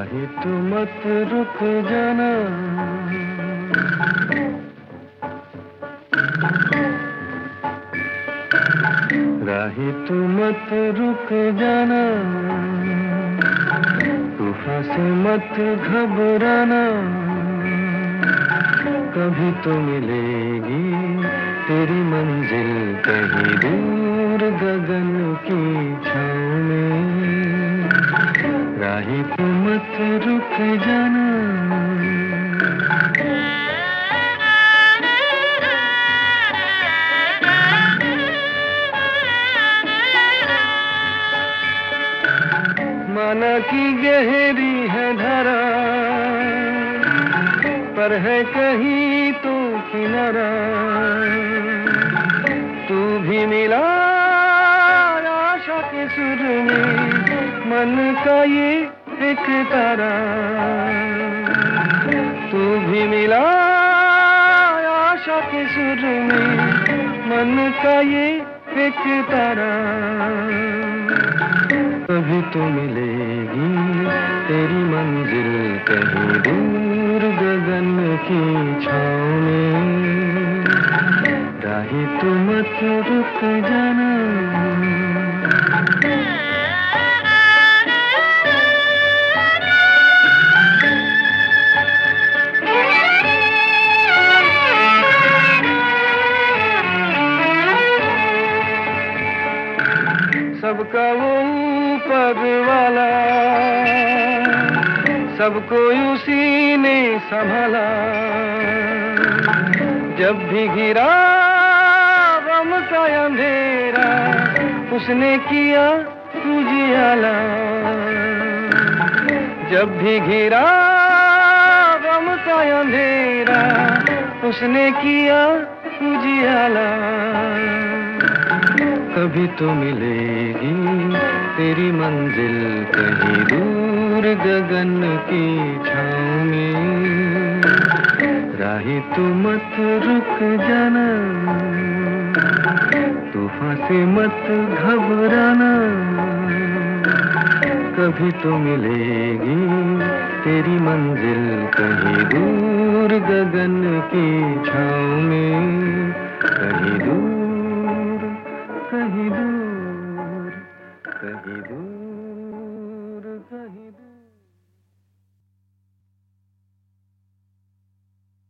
राही तू मत रुक जाना, राही तू मत रुक जाना, तूफान से मत घबराना, कभी तो मिलेगी तेरी मंजिल कहीं दूर गगन की छाँव में, राही तू मत रुक जाना। माना कि गहरी है धारा, पर है कहीं तो किनारा, तू भी मिला आशा के सुर में, मन का ये एक तारा, तू भी मिला आशा के सुर में, मन का ये एक तारा, कभी तो मिलेगी तेरी मंजिल कहीं दूर गगन की छाँव में, राही तू मत रुक जाना। सबका वो ऊपर वाला, सबको उसी ने संभाला, जब भी घिरा गम का अंधेरा, उसने किया उजियाला, जब भी घिरा गम का अंधेरा, उसने किया उजियाला, कभी तो मिलेगी तेरी मंजिल कहीं दूर गगन की छाँव में, राही तू मत रुक जाना, तूफान से मत घबराना, कभी तो मिलेगी तेरी मंजिल कहीं दूर गगन की छाँव